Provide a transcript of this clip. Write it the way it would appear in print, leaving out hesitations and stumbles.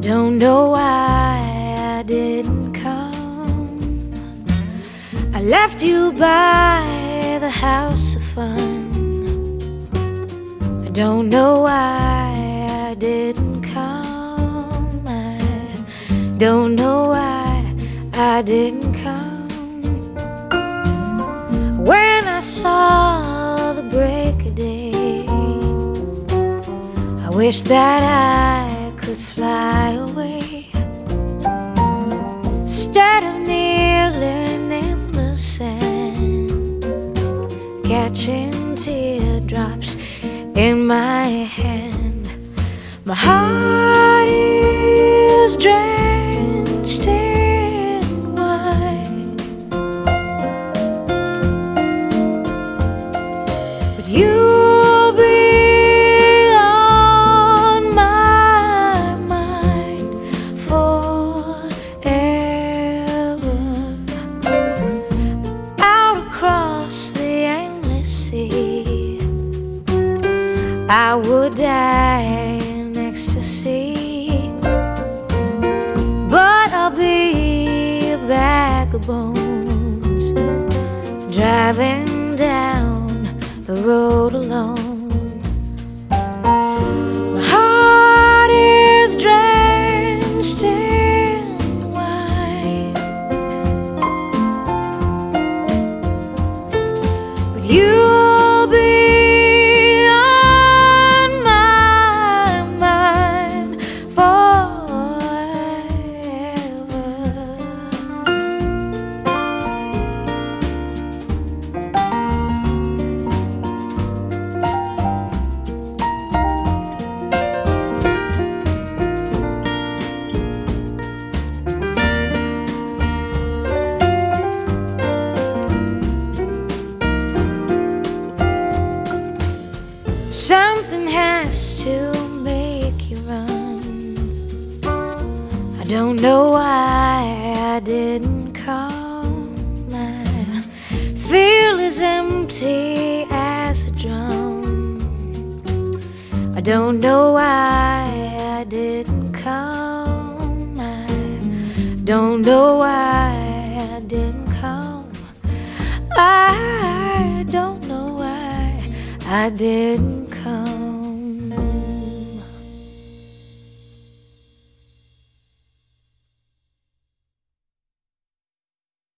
don't know why I didn't come. I left you by the house of fun. I don't know why I didn't come. I don't know why I didn't come. When I saw the break of day, I wish that I could fly away instead of kneeling in the sand, catching teardrops in my hand. My heart is drenched in wine, but you'll be on my mind forever. Out across the endless sea, I would die in ecstasy, but I'll be a bag of bones, driving down the road alone. My heart is drenched in wine, but you'll be on my mind forever. Something has to make you run. I don't know why I didn't come. I feel as empty as a drum. I don't know why I didn't come. I don't know why I didn't come. I don't know why I didn't